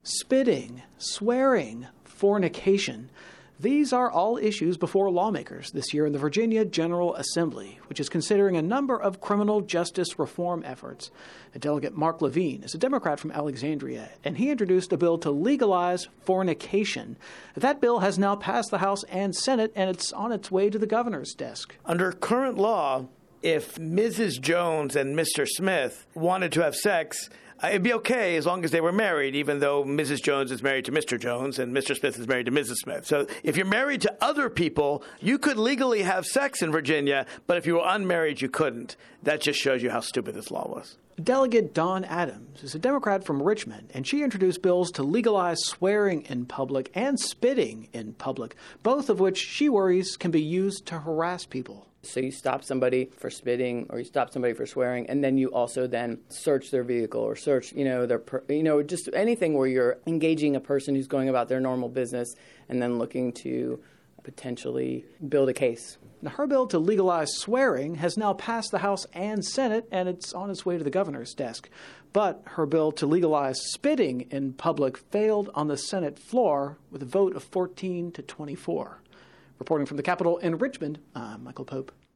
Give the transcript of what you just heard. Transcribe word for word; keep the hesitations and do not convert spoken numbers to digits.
spitting, swearing, fornication. These are all issues before lawmakers this year in the Virginia General Assembly, which is considering a number of criminal justice reform efforts. Delegate Mark Levine is a Democrat from Alexandria, and he introduced a bill to legalize fornication. That bill has now passed the House and Senate, and it's on its way to the governor's desk. Under current law, if Missus Jones and Mister Smith wanted to have sex, it'd be okay as long as they were married, even though Missus Jones is married to Mister Jones and Mister Smith is married to Missus Smith. So if you're married to other people, you could legally have sex in Virginia, but if you were unmarried, you couldn't. That just shows you how stupid this law was. Delegate Dawn Adams is a Democrat from Richmond, and she introduced bills to legalize swearing in public and spitting in public, both of which she worries can be used to harass people. So you stop somebody for spitting or you stop somebody for swearing, and then you also then search their vehicle or search, you know, their, per, you know, just anything where you're engaging a person who's going about their normal business and then looking to potentially build a case. Now, her bill to legalize swearing has now passed the House and Senate, and it's on its way to the governor's desk. But her bill to legalize spitting in public failed on the Senate floor with a vote of fourteen to twenty-four. Reporting from the Capitol in Richmond, I'm Michael Pope.